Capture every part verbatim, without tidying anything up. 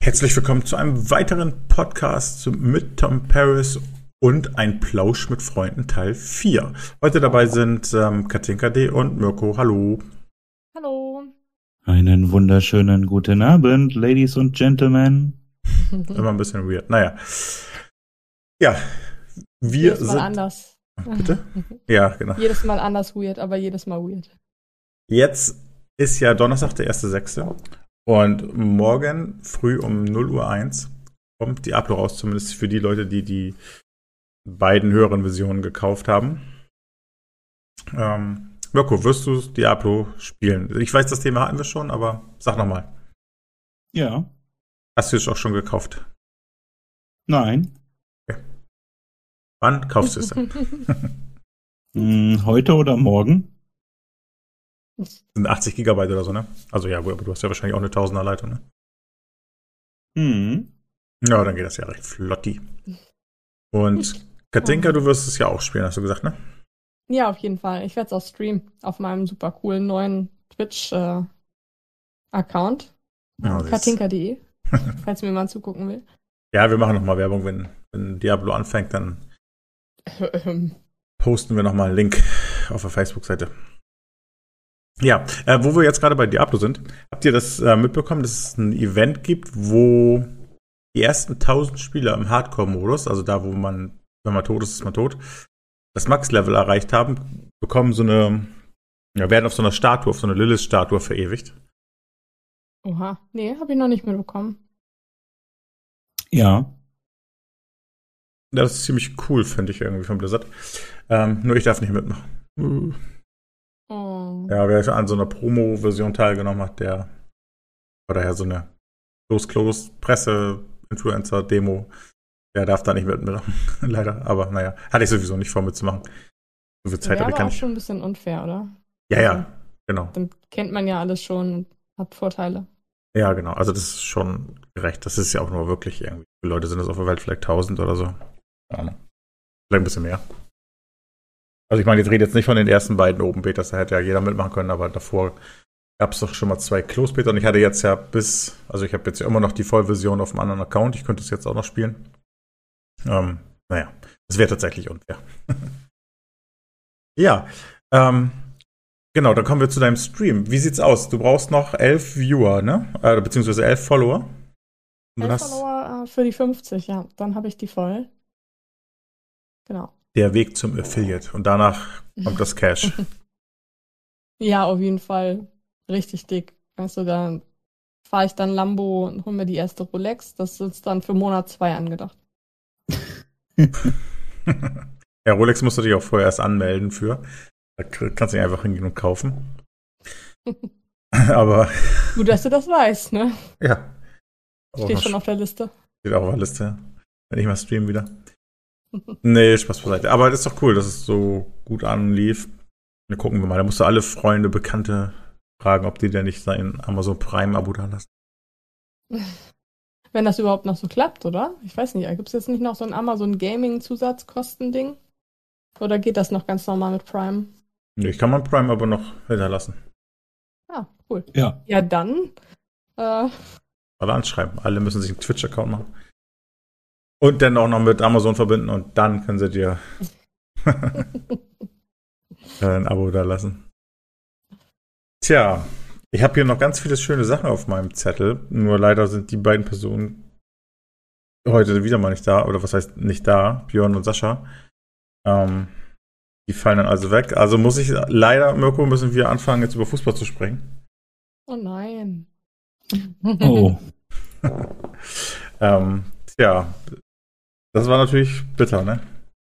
Herzlich willkommen zu einem weiteren Podcast mit Tom Paris und ein Plausch mit Freunden Teil vier. Heute dabei sind ähm, Katinka D. und Mirko. Hallo. Hallo. Einen wunderschönen guten Abend, Ladies und Gentlemen. Immer ein bisschen weird. Naja. Ja, wir jedes sind... Mal anders. Bitte? Ja, genau. Jedes Mal anders weird, aber jedes Mal weird. Jetzt ist ja Donnerstag, der erste sechste Und morgen früh um null Uhr eins kommt Diablo raus, zumindest für die Leute, die die beiden höheren Versionen gekauft haben. Ähm, Mirko, wirst du Diablo spielen? Ich weiß, das Thema hatten wir schon, aber sag nochmal. Ja. Hast du es auch schon gekauft? Nein. Okay. Wann kaufst du es denn? Hm, heute oder morgen? Das sind achtzig Gigabyte oder so, ne? Also ja, aber du hast ja wahrscheinlich auch eine Tausender Leitung, ne? Hm. Ja, dann geht das ja recht flotti. Und Katinka, du wirst es ja auch spielen, hast du gesagt, ne? Ja, auf jeden Fall. Ich werde es auch streamen auf meinem super coolen neuen Twitch-Account. Ja, Äh, Katinka punkt de, falls mir mal zugucken will. Ja, wir machen nochmal Werbung, wenn, wenn Diablo anfängt, dann posten wir nochmal einen Link auf der Facebook-Seite. Ja, äh, wo wir jetzt gerade bei Diablo sind, habt ihr das äh, mitbekommen, dass es ein Event gibt, wo die ersten tausend Spieler im Hardcore-Modus, also da, wo man, wenn man tot ist, ist man tot, das Max-Level erreicht haben, bekommen so eine, ja, werden auf so einer Statue, auf so einer Lilith-Statue verewigt. Oha, nee, habe ich noch nicht mitbekommen. Ja. Das ist ziemlich cool, finde ich irgendwie von Blizzard. Ähm, nur ich darf nicht mitmachen. Uh. Oh. Ja, wer an so einer Promo-Version teilgenommen hat, der oder ja so eine Close-Close-Presse-Influencer-Demo, der darf da nicht mitmachen, leider. Aber naja, hatte ich sowieso nicht vor mitzumachen. So viel Zeit Wäre habe ich aber gar auch nicht. schon ein bisschen unfair, oder? Ja, Also, ja, genau. Dann kennt man ja alles schon und hat Vorteile. Ja, genau. Also das ist schon gerecht. Das ist ja auch nur wirklich irgendwie. Wie viele Leute sind das auf der Welt? Vielleicht tausend oder so. Keine Ahnung. Vielleicht ein bisschen mehr. Also ich meine, ich rede jetzt nicht von den ersten beiden Open Betas, da hätte ja jeder mitmachen können, aber davor gab es doch schon mal zwei Close Beta und ich hatte jetzt ja bis, also ich habe jetzt ja immer noch die Vollversion auf einem anderen Account, ich könnte es jetzt auch noch spielen. Ähm, naja, das wäre tatsächlich unfair. Ja, ähm, genau, dann kommen wir zu deinem Stream. Wie sieht's aus? Du brauchst noch elf Viewer, ne? Äh, beziehungsweise elf Follower. Und elf Follower äh, für die fünfzig, ja. Dann habe ich die voll. Genau. Der Weg zum Affiliate und danach kommt das Cash. Ja, auf jeden Fall. Richtig dick. Weißt du, da fahre ich dann Lambo und hole mir die erste Rolex. Das ist dann für Monat zwei angedacht. Ja, Rolex musst du dich auch vorher erst anmelden für. Da kannst du nicht einfach hingehen und kaufen. Aber. Gut, dass du das weißt, ne? Ja. Steht schon auf der Liste. Steht auch auf der Liste. Wenn ich mal streamen wieder. Nee, Spaß beiseite. Aber das ist doch cool, dass es so gut anlief. Wir gucken wir mal. Da musst du alle Freunde, Bekannte fragen, ob die denn nicht sein Amazon Prime-Abo da lassen. Wenn das überhaupt noch so klappt, oder? Ich weiß nicht, gibt es jetzt nicht noch so ein Amazon Gaming-Zusatzkosten-Ding? Oder geht das noch ganz normal mit Prime? Nee, ich kann mein Prime-Abo noch hinterlassen. Ah, cool. Ja. Ja, dann. Äh, Alle anschreiben. Alle müssen sich einen Twitch-Account machen. Und dann auch noch mit Amazon verbinden und dann können sie dir ein Abo da lassen. Tja, ich habe hier noch ganz viele schöne Sachen auf meinem Zettel. Nur leider sind die beiden Personen heute wieder mal nicht da. Oder was heißt nicht da? Björn und Sascha. Ähm, die fallen dann also weg. Also muss ich leider, Mirko, müssen wir anfangen, jetzt über Fußball zu sprechen. oh nein. Oh. ähm, tja, das war natürlich bitter, ne?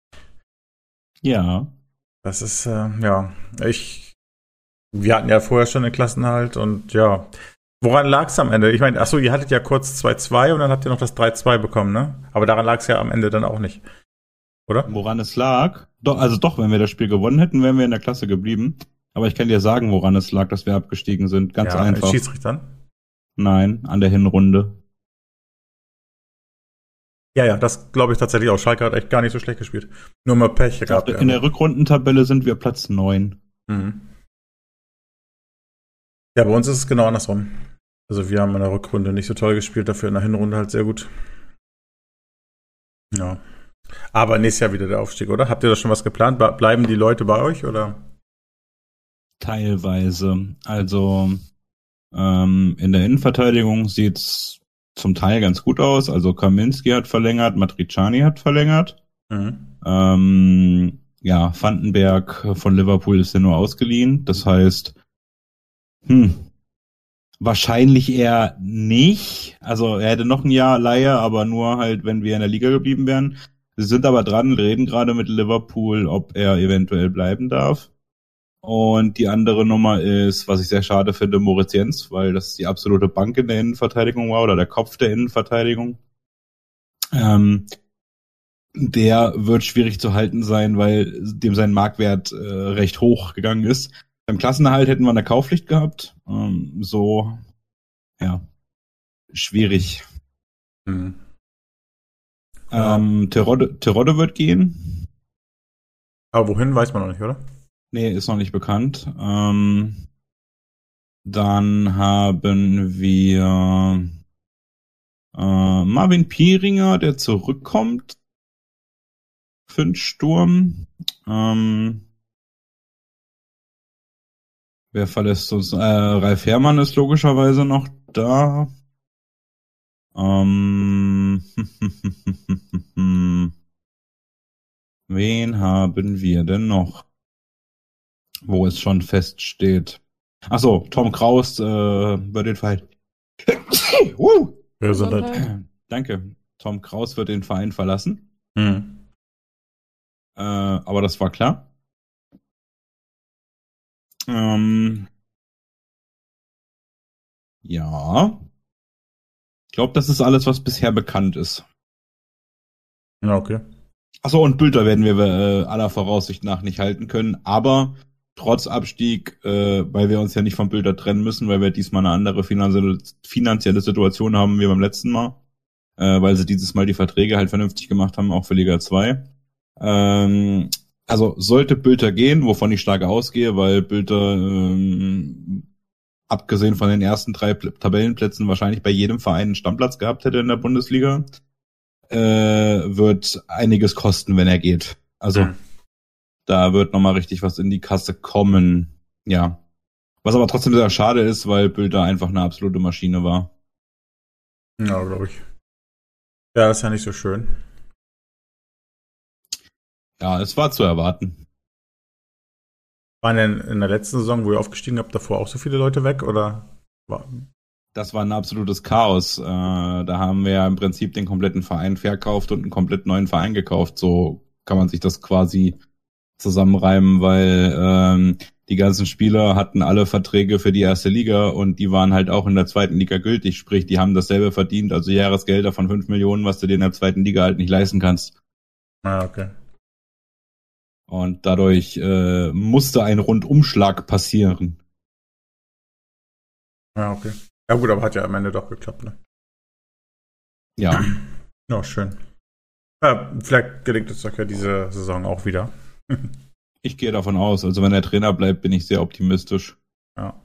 Ja. Das ist, äh, ja, ich, wir hatten ja vorher schon den Klassenerhalt und ja, woran lag es am Ende? Ich meine, achso, ihr hattet ja kurz zwei zwei und dann habt ihr noch das drei zwei bekommen, ne? Aber daran lag es ja am Ende dann auch nicht, oder? Woran es lag? Doch, also doch, wenn wir das Spiel gewonnen hätten, wären wir in der Klasse geblieben. Aber ich kann dir sagen, woran es lag, dass wir abgestiegen sind. Ganz ja, einfach. Schiedsrichtern? Nein, an der Hinrunde. Ja, ja, das glaube ich tatsächlich auch. Schalke hat echt gar nicht so schlecht gespielt. Nur mal Pech gehabt. In der Rückrundentabelle sind wir Platz neun. Mhm. Ja, bei uns ist es genau andersrum. Also wir haben in der Rückrunde nicht so toll gespielt, dafür in der Hinrunde halt sehr gut. Ja. Aber nächstes Jahr wieder der Aufstieg, oder? Habt ihr da schon was geplant? Bleiben die Leute bei euch, oder? Teilweise. Also ähm, in der Innenverteidigung sieht's zum Teil ganz gut aus. Also Kaminski hat verlängert, Matriciani hat verlängert. Mhm. Ähm, ja, Vandenberg von Liverpool ist ja nur ausgeliehen. Das heißt, hm, wahrscheinlich eher nicht. Also er hätte noch ein Jahr Leihe, aber nur halt, wenn wir in der Liga geblieben wären. Sie sind aber dran, reden gerade mit Liverpool, ob er eventuell bleiben darf. Und die andere Nummer ist, was ich sehr schade finde, Moritz Jens, weil das die absolute Bank in der Innenverteidigung war oder der Kopf der Innenverteidigung. Ähm, der wird schwierig zu halten sein, weil dem sein Marktwert äh, recht hoch gegangen ist. Beim Klassenerhalt hätten wir eine Kaufpflicht gehabt. Ähm, so, ja, schwierig. Mhm. Ja. Ähm, Terodde, Terodde wird gehen. Aber wohin, weiß man noch nicht, oder? Nee, ist noch nicht bekannt. Ähm, dann haben wir äh, Marvin Pieringer, der zurückkommt für den Sturm. Ähm, wer verlässt uns? Äh, Ralf Herrmann ist logischerweise noch da. Ähm, wen haben wir denn noch? Wo es schon feststeht. Ach so, Tom Kraus äh, wird den Verein. uh, Gesundheit. Danke. Tom Kraus wird den Verein verlassen. Mhm. Äh, aber das war klar. Ähm, ja. Ich glaube, das ist alles, was bisher bekannt ist. Ja, okay. Achso, und Bülter werden wir äh, aller Voraussicht nach nicht halten können, aber trotz Abstieg, äh, weil wir uns ja nicht vom Bülter trennen müssen, weil wir diesmal eine andere finanzielle, finanzielle Situation haben wie beim letzten Mal, äh, weil sie dieses Mal die Verträge halt vernünftig gemacht haben, auch für Liga zwei. Ähm, also sollte Bülter gehen, wovon ich stark ausgehe, weil Bülter ähm, abgesehen von den ersten drei Pl- Tabellenplätzen wahrscheinlich bei jedem Verein einen Stammplatz gehabt hätte in der Bundesliga, äh, wird einiges kosten, wenn er geht. Also Mhm. da wird nochmal richtig was in die Kasse kommen. Ja. Was aber trotzdem sehr schade ist, weil Bülter einfach eine absolute Maschine war. Ja, glaube ich. Ja, das ist ja nicht so schön. Ja, es war zu erwarten. Waren denn in der letzten Saison, wo ihr aufgestiegen habt, davor auch so viele Leute weg, oder? War... Das war ein absolutes Chaos. Äh, da haben wir ja im Prinzip den kompletten Verein verkauft und einen komplett neuen Verein gekauft. So kann man sich das quasi zusammenreimen, weil ähm, die ganzen Spieler hatten alle Verträge für die erste Liga und die waren halt auch in der zweiten Liga gültig. Sprich, die haben dasselbe verdient, also Jahresgelder von fünf Millionen, was du dir in der zweiten Liga halt nicht leisten kannst. Ah, okay. Und dadurch äh, musste ein Rundumschlag passieren. Ja, okay. Ja gut, aber hat ja am Ende doch geklappt, ne? Ja. Ja, schön. Ja, vielleicht gelingt es doch ja diese Saison auch wieder. Ich gehe davon aus. Also wenn der Trainer bleibt, bin ich sehr optimistisch. Ja.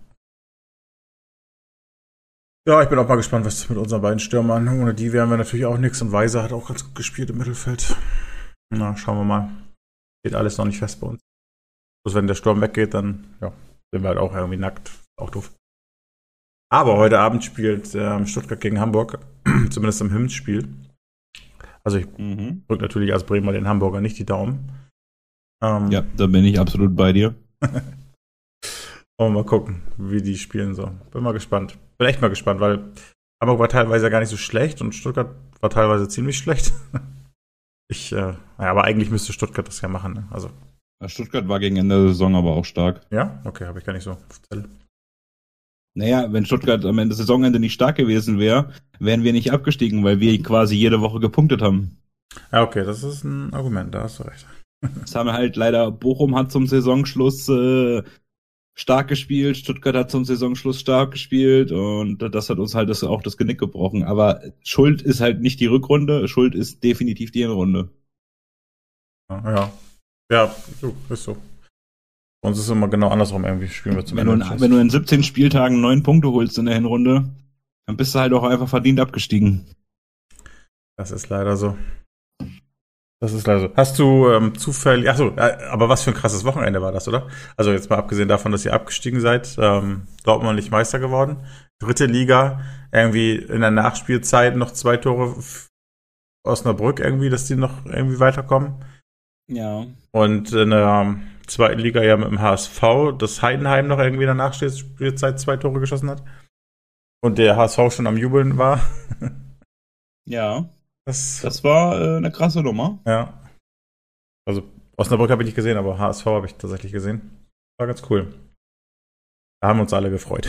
Ja, ich bin auch mal gespannt, was mit unseren beiden Stürmern. Ohne die wären wir natürlich auch nichts. Und Weiser hat auch ganz gut gespielt im Mittelfeld. Na, schauen wir mal. Steht alles noch nicht fest bei uns. Bloß wenn der Sturm weggeht, dann ja, sind wir halt auch irgendwie nackt. Auch doof. Aber heute Abend spielt ähm, Stuttgart gegen Hamburg. Zumindest im Hinspiel. Also ich Mhm. drücke natürlich als Bremer den Hamburger nicht die Daumen. Ähm, Ja, da bin ich absolut bei dir. Wollen wir mal gucken, wie die spielen so. Bin mal gespannt. Bin echt mal gespannt, weil Hamburg war teilweise gar nicht so schlecht und Stuttgart war teilweise ziemlich schlecht. Ich, äh, naja, aber eigentlich müsste Stuttgart das ja machen, ne? Also. Stuttgart war gegen Ende der Saison aber auch stark. Ja? Okay, habe ich gar nicht so auf Zelle. Naja, wenn Stuttgart am Ende Saisonende nicht stark gewesen wäre, wären wir nicht abgestiegen, weil wir quasi jede Woche gepunktet haben. Ja, okay, das ist ein Argument, da hast du recht. Das haben wir halt leider, Bochum hat zum Saisonschluss äh, stark gespielt, Stuttgart hat zum Saisonschluss stark gespielt und das hat uns halt das, auch das Genick gebrochen. Aber Schuld ist halt nicht die Rückrunde, Schuld ist definitiv die Hinrunde. Ja, ja, ja so, ist so. Bei uns ist es immer genau andersrum, irgendwie spielen wir zum Wenn du, Ende. in, wenn du in siebzehn Spieltagen neun Punkte holst in der Hinrunde, Dann bist du halt auch einfach verdient abgestiegen. Das ist leider so. Das ist leider so. Hast du ähm, zufällig, achso, äh, aber was für ein krasses Wochenende war das, oder? Also jetzt mal abgesehen davon, dass ihr abgestiegen seid, ähm, Dortmund nicht Meister geworden. Dritte Liga, irgendwie in der Nachspielzeit noch zwei Tore f- Osnabrück irgendwie, dass die noch irgendwie weiterkommen. Ja. Und in der zweiten Liga ja mit dem H S V, dass Heidenheim noch irgendwie in der Nachspielzeit zwei Tore geschossen hat. Und der H S V schon am Jubeln war. Ja. Das, Das war äh, eine krasse Nummer. ja. Also Osnabrück habe ich nicht gesehen, aber H S V habe ich tatsächlich gesehen. War ganz cool. Da haben wir uns alle gefreut.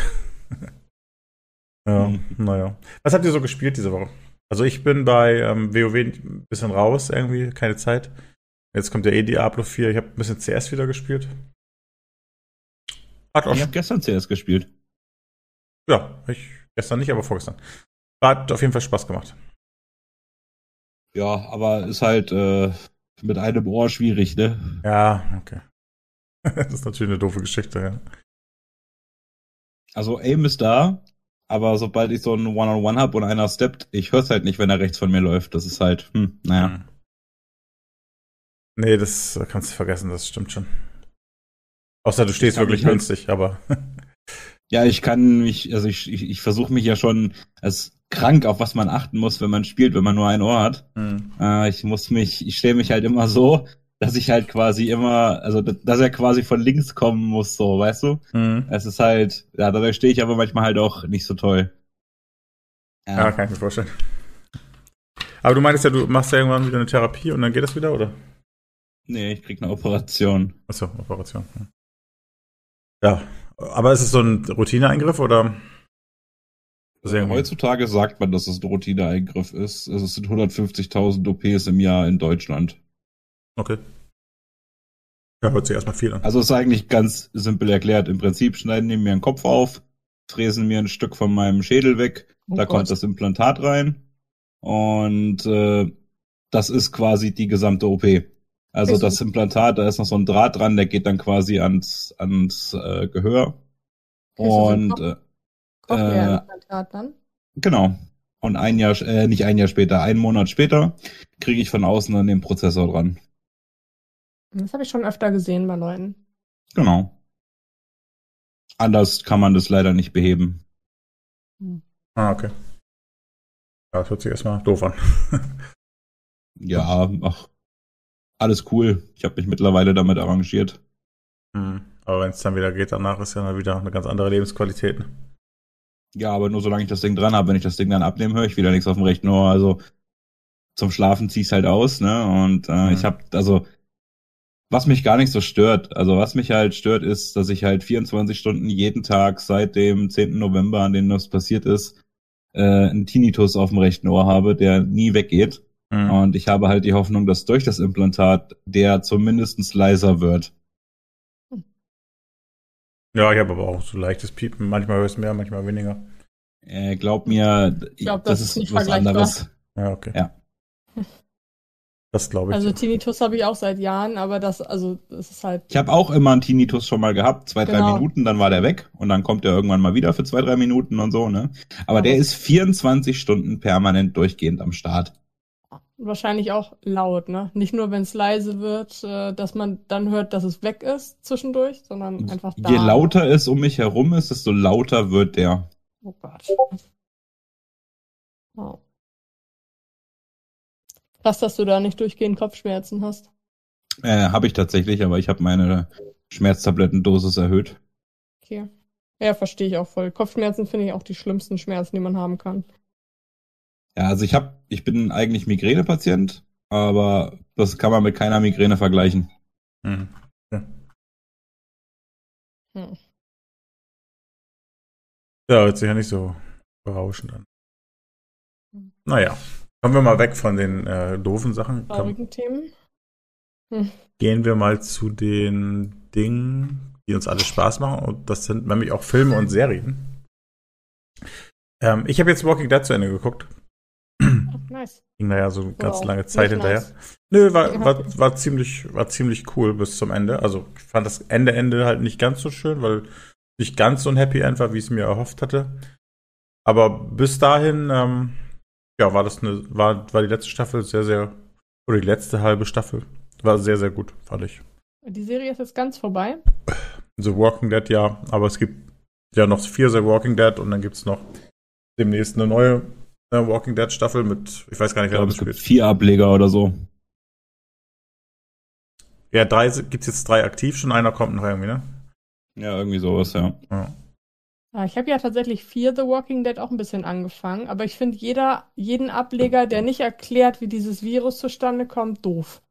Ja, Mhm. naja. Was habt ihr so gespielt diese Woche? Also ich bin bei ähm, WoW ein bisschen raus irgendwie, keine Zeit. Jetzt kommt ja eh Diablo vier. Ich habe ein bisschen C S wieder gespielt. Hat auch Ich habe gestern C S gespielt. Ja, ich gestern nicht, aber vorgestern. Hat auf jeden Fall Spaß gemacht. Ja, aber ist halt äh, mit einem Ohr schwierig, ne? Ja, okay. Das ist natürlich eine doofe Geschichte, ja. Also Aim ist da, aber sobald ich so ein One-on-One hab und einer steppt, ich hör's halt nicht, wenn er rechts von mir läuft. Das ist halt, hm, naja. Hm. Nee, das kannst du vergessen, das stimmt schon. Außer du stehst kann wirklich mich halt- günstig, aber Ja, ich kann mich, also ich, ich, ich versuche mich ja schon als krank, auf was man achten muss, wenn man spielt, wenn man nur ein Ohr hat. hm. Äh, ich muss mich, ich stelle mich halt immer so, dass ich halt quasi immer, also d- dass er quasi von links kommen muss, so, weißt du? Hm. Es ist halt, ja, dadurch stehe ich aber manchmal halt auch nicht so toll. Ja, kann ich mir vorstellen. Aber du meinst ja, du machst ja irgendwann wieder eine Therapie und dann geht das wieder, oder? Nee, ich krieg eine Operation. Achso, Operation. hm. Ja, aber ist es so ein Routineeingriff oder? Ist irgendwie- Heutzutage sagt man, dass es ein Routineeingriff ist. Also es sind hundertfünfzigtausend O Ps im Jahr in Deutschland. Okay. Ja, hört sich erstmal viel an. Also es ist eigentlich ganz simpel erklärt. Im Prinzip schneiden die mir den Kopf auf, fräsen mir ein Stück von meinem Schädel weg, Oh da Gott. kommt das Implantat rein und äh, das ist quasi die gesamte O P. Also Also- das Implantat, da ist noch so ein Draht dran, der geht dann quasi ans, ans äh, Gehör. Okay, so ein Und Kopf- äh, Cochlea-Implantat dann. genau. Und ein Jahr, äh, nicht ein Jahr später, einen Monat später kriege ich von außen dann den Prozessor dran. Das habe ich schon öfter gesehen bei Leuten. Genau. Anders kann man das leider nicht beheben. Ah, okay. Ja, das hört sich erstmal doof an. Ja, ach, alles cool. Ich habe mich mittlerweile damit arrangiert. Hm. Aber wenn es dann wieder geht, danach ist ja dann wieder eine ganz andere Lebensqualität. ne? Ja, aber nur solange ich das Ding dran habe. Wenn ich das Ding dann abnehme, höre ich wieder nichts auf dem rechten Ohr. Also zum Schlafen zieh ich's halt aus, ne? Und äh, Mhm. ich habe, also was mich gar nicht so stört, also was mich halt stört, ist, dass ich halt vierundzwanzig Stunden jeden Tag seit dem zehnten November, an dem das passiert ist, äh, einen Tinnitus auf dem rechten Ohr habe, der nie weggeht. Hm. Und ich habe halt die Hoffnung, dass durch das Implantat der zumindest leiser wird. Ja, ich habe aber auch so leichtes Piepen. Manchmal hörst du mehr, manchmal weniger. Äh, glaub mir, ich glaub, das, das ist ist nicht was vergleichbar. anderes. Ja, okay. Ja. Das glaube ich. Also Tinnitus habe ich auch seit Jahren, aber das, also das ist halt. Ich habe auch immer einen Tinnitus schon mal gehabt, zwei, drei Genau. Minuten, dann war der weg und dann kommt der irgendwann mal wieder für zwei, drei Minuten und so, ne? Aber Ja. der ist vierundzwanzig Stunden permanent durchgehend am Start. Wahrscheinlich auch laut, ne? Nicht nur, wenn es leise wird, äh, dass man dann hört, dass es weg ist zwischendurch, sondern einfach da. Je lauter es um mich herum ist, desto lauter wird der. Oh Gott. Wow. Krass, dass du da nicht durchgehend Kopfschmerzen hast. Äh, habe ich tatsächlich, aber ich habe meine Schmerztablettendosis erhöht. Okay. Ja, verstehe ich auch voll. Kopfschmerzen finde ich auch die schlimmsten Schmerzen, die man haben kann. Ja, also ich habe, ich bin eigentlich Migränepatient, aber das kann man mit keiner Migräne vergleichen. Mhm. Ja. Hm. Ja, hört sich ja nicht so berauschend an. Hm. Naja, kommen wir mal weg von den äh, doofen Sachen. Komm, Traurigen Themen. gehen wir mal zu den Dingen, die uns alle Spaß machen. Und das sind nämlich auch Filme und Serien. Ähm, ich habe jetzt Walking Dead zu Ende geguckt. Ach, nice. Ging da ja so eine ganz Wow. lange Zeit Nicht hinterher. nice. Nö, war, war, war, ziemlich, war ziemlich cool bis zum Ende. Also ich fand das Ende Ende halt nicht ganz so schön, weil nicht ganz so ein Happy End war, wie ich es mir erhofft hatte. Aber bis dahin, ähm, ja, war das eine, war, war die letzte Staffel sehr, sehr, oder die letzte halbe Staffel war sehr, sehr gut, fand ich. Die Serie ist jetzt ganz vorbei. The Walking Dead, ja, aber es gibt ja noch vier The Walking Dead und dann gibt es noch demnächst eine neue äh, Walking Dead Staffel mit, ich weiß gar nicht, Ich wer glaube, da es gibt mitspielt. vier Ableger oder so. Ja, drei gibt es jetzt drei aktiv, schon einer kommt noch irgendwie, ne? Ja, irgendwie sowas, ja. Ja. Ja, ich habe ja tatsächlich vier The Walking Dead auch ein bisschen angefangen, aber ich finde jeder, jeden Ableger, der nicht erklärt, wie dieses Virus zustande kommt, doof.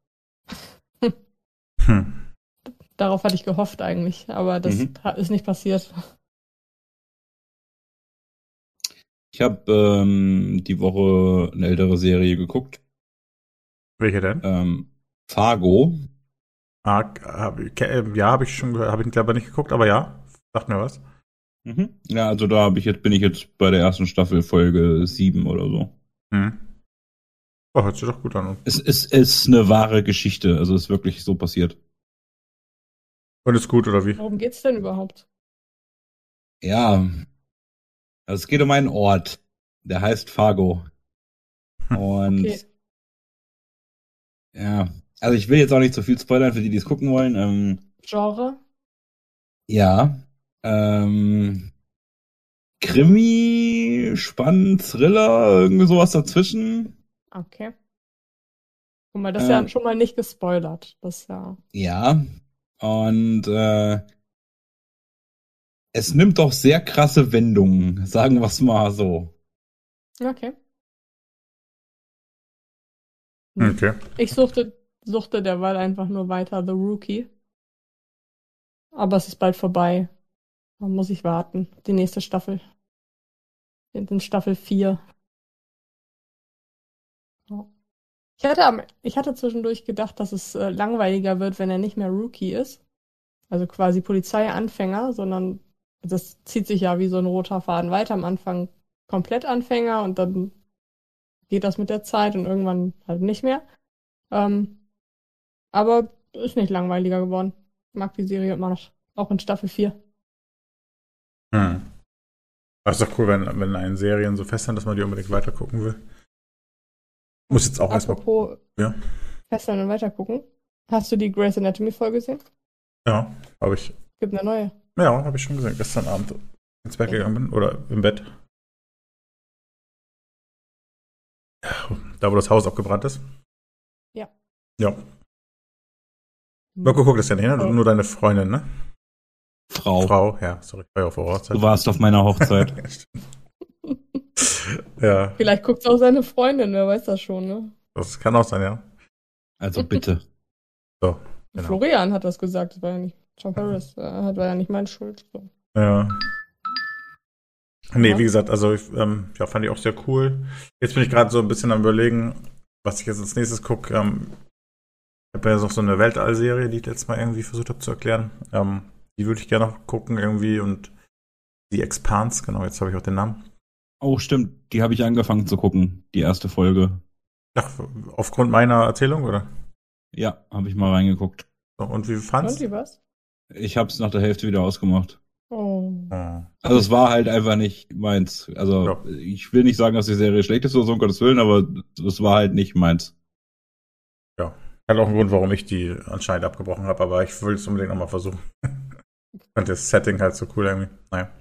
Hm. Darauf hatte ich gehofft eigentlich, aber das Mhm. ha- ist nicht passiert. Ich habe ähm, die Woche eine ältere Serie geguckt. Welche denn? Ähm, Fargo. Ah, hab, ich- ke- äh, ja, habe ich schon gehört, habe ich aber nicht geguckt, aber ja, sagt mir was. Mhm. Ja, also da hab ich jetzt, bin ich jetzt bei der ersten Staffel Folge sieben oder so. Hm. Oh, hört sich doch gut an. Es ist, ist eine wahre Geschichte, also ist wirklich so passiert. Und ist gut, oder wie? Worum geht's denn überhaupt? Ja, also es geht um einen Ort, der heißt Fargo. Und Okay. ja, also ich will jetzt auch nicht so viel spoilern für die, die es gucken wollen. Ähm, Genre? ja, ähm, Krimi, spannend, Thriller, irgendwie sowas dazwischen. Okay. Guck mal, das ist Ähm, ja schon mal nicht gespoilert. Das ist ja. Ja, und äh, es nimmt doch sehr krasse Wendungen, sagen wir es mal so. Okay. Hm. Okay. Ich suchte, suchte derweil einfach nur weiter The Rookie. Aber es ist bald vorbei. Da muss ich warten. Die nächste Staffel. In in Staffel vier. Ja. Ich hatte, am, ich hatte zwischendurch gedacht, dass es äh, langweiliger wird, wenn er nicht mehr Rookie ist. Also quasi Polizeianfänger, sondern das zieht sich ja wie so ein roter Faden weiter. Am Anfang komplett Anfänger und dann geht das mit der Zeit und irgendwann halt nicht mehr. Ähm, aber ist nicht langweiliger geworden. Ich mag die Serie immer noch. Auch in Staffel vier. Hm. Das ist doch cool, wenn, wenn einen Serien so festhält, dass man die unbedingt weitergucken will. Muss jetzt auch erstmal. Apropos Ja. Festhalten und weitergucken. Hast du die Grey's Anatomy Folge gesehen? Ja, habe ich. Gibt eine neue. Ja, habe ich schon gesehen. Gestern Abend ins Bett gegangen bin. Oder im Bett. Da, wo das Haus abgebrannt ist. Ja. Ja. Mirko guckt das ja nicht, ne? Oh. Nur deine Freundin, ne? Frau, Frau, ja, sorry, ich war ja auf der Hochzeit. du warst auf meiner Hochzeit. Ja, Vielleicht guckt auch seine Freundin, wer weiß das schon, ne? das kann auch sein, ja. Also bitte. So, genau. Florian hat das gesagt, das war ja nicht John Paris, äh, war ja nicht meine Schuld. So. Ja. Nee, Ja. wie gesagt, also ich, ähm, ja, fand ich auch sehr cool. Jetzt bin ich gerade so ein bisschen am Überlegen, was ich jetzt als nächstes gucke. Ähm, ich habe ja noch so eine Weltall-Serie, die ich letztes Mal irgendwie versucht habe zu erklären. Ähm, die würde ich gerne noch gucken irgendwie und die Expanse, genau, jetzt habe ich auch den Namen. Oh, stimmt, die habe ich angefangen zu gucken, die erste Folge. Ach, aufgrund meiner Erzählung, oder? Ja, habe ich mal reingeguckt. So, und wie Und fandst wie was? Ich habe es nach der Hälfte wieder ausgemacht. Oh. Oh. Also es war halt einfach nicht meins. Also Ja. ich will nicht sagen, dass die Serie schlecht ist oder so, um Gottes Willen, aber es war halt nicht meins. Hat auch einen Grund, warum ich die anscheinend abgebrochen habe, aber ich will es unbedingt nochmal versuchen. Ich fand das Setting halt so cool irgendwie. Naja.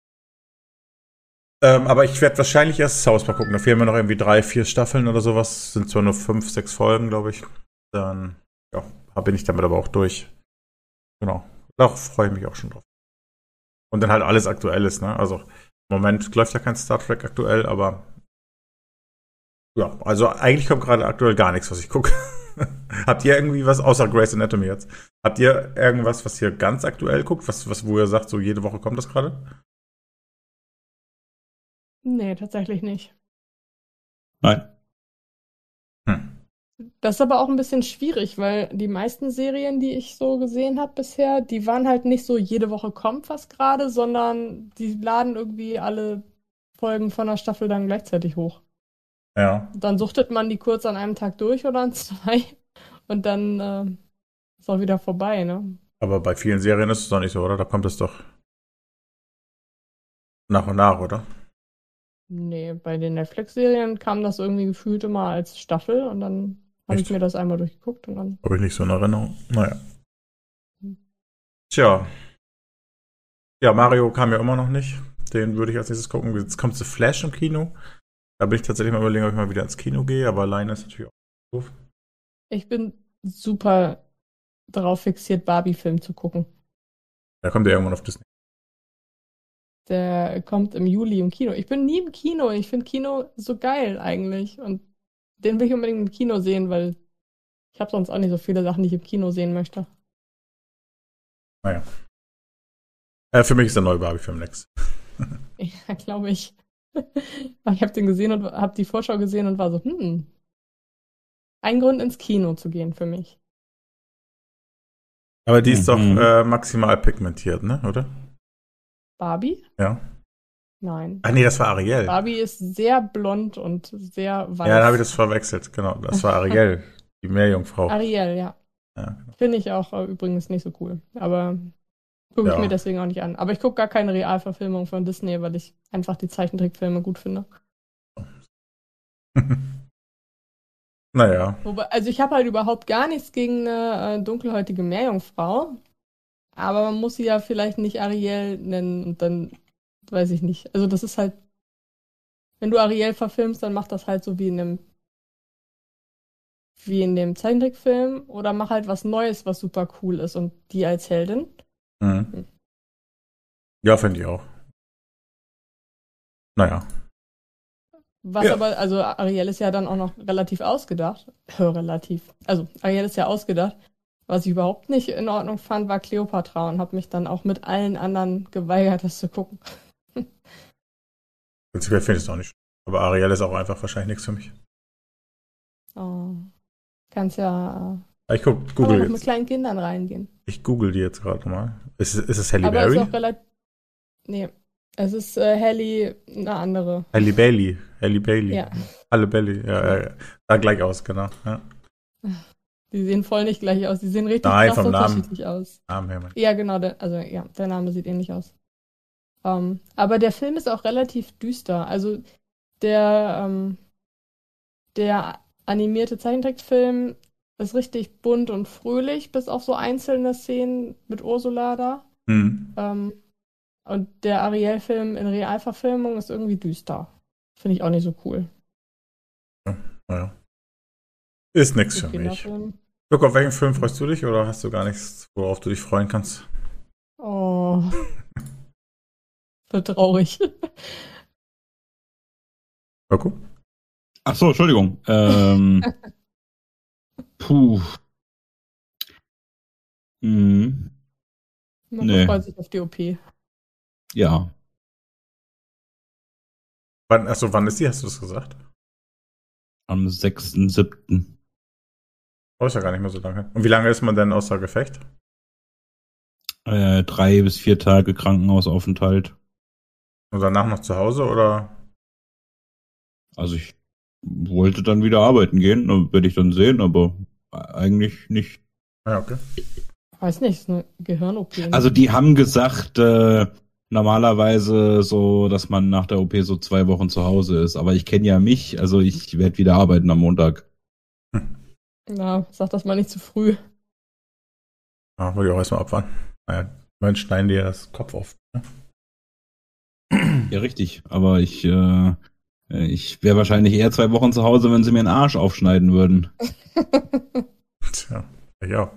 Ähm, aber ich werde wahrscheinlich erst South Park gucken. Da fehlen mir noch irgendwie drei, vier Staffeln oder sowas. Sind zwar nur fünf, sechs Folgen, glaube ich. Dann ja, bin ich damit aber auch durch. Genau. Da freue ich mich auch schon drauf. Und dann halt alles Aktuelles, ne? Also im Moment läuft ja kein Star Trek aktuell, aber ja, also eigentlich kommt gerade aktuell gar nichts, was ich gucke. Habt ihr irgendwie was, außer Grey's Anatomy jetzt? Habt ihr irgendwas, was ihr ganz aktuell guckt, was, was wo ihr sagt, so jede Woche kommt das gerade? Nee, tatsächlich nicht. Nein. Hm. Das ist aber auch ein bisschen schwierig, weil die meisten Serien, die ich so gesehen habe bisher, die waren halt nicht so, jede Woche kommt was gerade, sondern die laden irgendwie alle Folgen von der Staffel dann gleichzeitig hoch. Ja. Dann suchtet man die kurz an einem Tag durch oder an zwei und dann äh, ist auch wieder vorbei, ne? Aber bei vielen Serien ist es doch nicht so, oder? Da kommt es doch nach und nach, oder? Nee, bei den Netflix-Serien kam das irgendwie gefühlt immer als Staffel und dann habe ich Echt? mir das einmal durchgeguckt und dann. Habe ich nicht so in Erinnerung. Naja. Tja. Ja, Mario kam ja immer noch nicht. Den würde ich als nächstes gucken. Jetzt kommt The Flash im Kino. Da bin ich tatsächlich mal überlegen, ob ich mal wieder ins Kino gehe, aber alleine ist natürlich auch doof. Ich bin super darauf fixiert, Barbie-Film zu gucken. Da kommt ja irgendwann auf Disney. Der kommt im Juli im Kino. Ich bin nie im Kino. Ich finde Kino so geil eigentlich. Und den will ich unbedingt im Kino sehen, weil ich habe sonst auch nicht so viele Sachen, die ich im Kino sehen möchte. Naja. Äh, für mich ist der neue Barbie-Film nix. Ja, glaube ich. Aber ich habe den gesehen und habe die Vorschau gesehen und war so, hm, ein Grund ins Kino zu gehen für mich. Aber die ist doch Mhm. äh, maximal pigmentiert, ne? Oder? Barbie? Ja. Nein. Ah, nee, das war Ariel. Barbie ist sehr blond und sehr weiß. Ja, dann habe ich das verwechselt. Genau, das war Ariel, die Meerjungfrau. Ariel, ja. Ja, genau. Finde ich auch äh, übrigens nicht so cool. Aber gucke ich Ja. mir deswegen auch nicht an. Aber ich gucke gar keine Realverfilmung von Disney, weil ich einfach die Zeichentrickfilme gut finde. Naja. Wobei, also ich habe halt überhaupt gar nichts gegen eine äh, dunkelhäutige Meerjungfrau. Aber man muss sie ja vielleicht nicht Ariel nennen und dann weiß ich nicht. Also das ist halt, wenn du Ariel verfilmst, dann mach das halt so wie in dem wie in dem Zeichentrickfilm oder mach halt was Neues, was super cool ist und die als Heldin. Mhm. Ja, finde ich auch. Naja. Was Ja. aber, also Ariel ist ja dann auch noch relativ ausgedacht. relativ. Also Ariel ist ja ausgedacht. Was ich überhaupt nicht in Ordnung fand, war Kleopatra und habe mich dann auch mit allen anderen geweigert, das zu gucken. Prinzipiell finde ich es auch nicht. Aber Ariel ist auch einfach wahrscheinlich nichts für mich. Oh. Kannst ja Ich guck, aber google noch mit jetzt. kleinen Kindern reingehen. Ich google die jetzt gerade mal. Ist, es- ist es Halle Aber es ist Berry? auch relativ. Nee. Es ist äh, Halle, eine andere. Halle Bailey. Halle Bailey. Ja. Halle Bailey. Ja, ja, ja. Sah gleich aus, genau. Ja. Die sehen voll nicht gleich aus. Die sehen richtig Nein, krass vom Namen. unterschiedlich aus. Namen her, Mann. Ja, genau. Der, also ja, der Name sieht ähnlich aus. Ähm, aber der Film ist auch relativ düster. Also der, ähm, der animierte Zeichentrickfilm ist richtig bunt und fröhlich, bis auf so einzelne Szenen mit Ursula da. Hm. Ähm, und der Ariel-Film in Realverfilmung ist irgendwie düster. Finde ich auch nicht so cool. Naja. Ist nichts So für mich. Kinderfilm. Guck, auf welchen Film freust du dich oder hast du gar nichts, worauf du dich freuen kannst? Oh. Wird traurig. Coco? Ach so, Entschuldigung. Ähm, puh. Mhm. Man Nee. freut sich auf die O P. Ja. Wann, achso, wann ist die? Hast du das gesagt? Am sechsten siebten Oh, ist ja gar nicht mehr so lange. Und wie lange ist man denn außer Gefecht? Äh, drei bis vier Tage Krankenhausaufenthalt. Und danach noch zu Hause oder? Also ich wollte dann wieder arbeiten gehen, ne, werde ich dann sehen, aber eigentlich nicht. Ja, okay. Weiß nicht, ist eine Gehirn-O P. Also die haben gesagt, äh, normalerweise so, dass man nach der O P so zwei Wochen zu Hause ist. Aber ich kenne ja mich, also ich werde wieder arbeiten am Montag. Na, sag das mal nicht zu früh. Ja, wollte ich auch erstmal abwarten. Naja, man schneiden dir das Kopf auf. Ne? Ja, richtig. Aber ich, äh, ich wäre wahrscheinlich eher zwei Wochen zu Hause, wenn sie mir den Arsch aufschneiden würden. Tja, ich auch.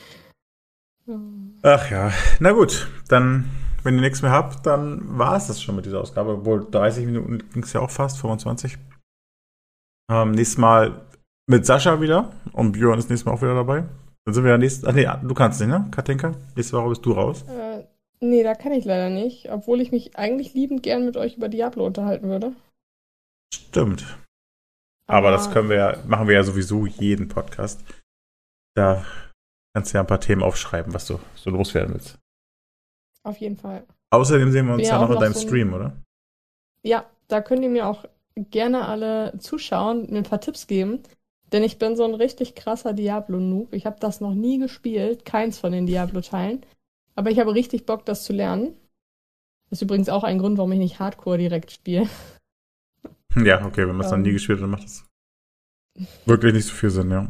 Ach ja, na gut, dann, wenn ihr nichts mehr habt, dann war es das schon mit dieser Ausgabe. Obwohl dreißig Minuten ging es ja auch fast, fünfundzwanzig. Ähm, nächstes Mal mit Sascha wieder und Björn ist nächstes Mal auch wieder dabei. Dann sind wir ja nächstes, ach nee, du kannst nicht, ne, Katinka? Nächste Woche bist du raus. Äh, nee, da kann ich leider nicht, obwohl ich mich eigentlich liebend gern mit euch über Diablo unterhalten würde. Stimmt. Aber das können wir ja, machen wir ja sowieso jeden Podcast. Da kannst du ja ein paar Themen aufschreiben, was du so loswerden willst. Auf jeden Fall. Außerdem sehen wir uns Ja, ja, noch auch in noch deinem so ein- Stream, oder? Ja, da könnt ihr mir auch gerne alle zuschauen, mir ein paar Tipps geben. Denn ich bin so ein richtig krasser Diablo-Noob. Ich habe das noch nie gespielt, keins von den Diablo-Teilen. Aber ich habe richtig Bock, das zu lernen. Das ist übrigens auch ein Grund, warum ich nicht Hardcore direkt spiele. Ja, okay, wenn man es dann Ähm. nie gespielt hat, dann macht das wirklich nicht so viel Sinn, ja.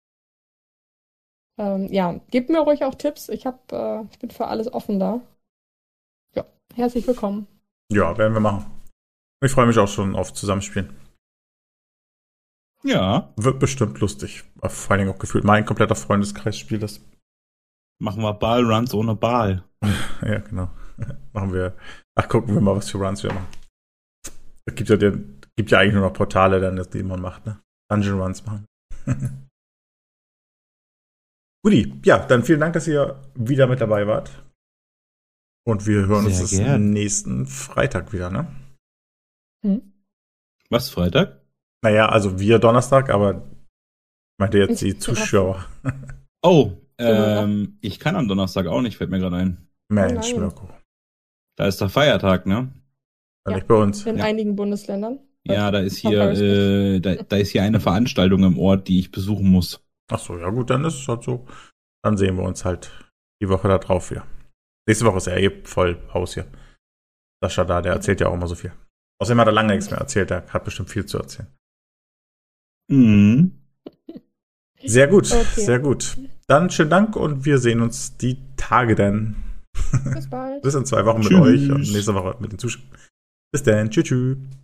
Ähm, ja, gebt mir ruhig auch Tipps. Ich hab, äh, ich bin für alles offen da. Ja, herzlich willkommen. Ja, werden wir machen. Ich freue mich auch schon auf Zusammenspielen. Ja. Wird bestimmt lustig. Vor allen Dingen auch gefühlt mein kompletter Freundeskreis spielt das. Machen wir Ballruns ohne Ball. Ja, genau. Machen wir. Ach, gucken wir mal, was für Runs wir machen. Es gibt ja, den, gibt ja eigentlich nur noch Portale, dann, die man macht, ne? Dungeon Runs machen. Guti, ja, dann vielen Dank, dass ihr wieder mit dabei wart. Und wir hören Sehr uns gern. das nächsten Freitag wieder, ne? Hm? Was, Freitag? Naja, also wir Donnerstag, aber ich meinte jetzt die Zuschauer. Oh, ähm, ich kann am Donnerstag auch nicht, fällt mir gerade ein. Mensch, nein. Mirko. Da ist der Feiertag, ne? Dann Ja. nicht bei uns. In Ja. einigen Bundesländern. Ja, da ist Von hier, Paris äh, da, da ist hier eine Veranstaltung im Ort, die ich besuchen muss. Ach so, ja gut, dann ist es halt so. Dann sehen wir uns halt die Woche da drauf wieder. Nächste Woche ist er eh voll Haus hier. Sascha da, der erzählt ja auch immer so viel. Außerdem hat er lange nichts mehr erzählt, der hat bestimmt viel zu erzählen. Mhm. Sehr gut, Okay. sehr gut. Dann schönen Dank und wir sehen uns die Tage dann. Bis bald. Bis in zwei Wochen mit Tschüss. euch und nächste Woche mit den Zuschauern. Bis dann, tschüss, tschüss.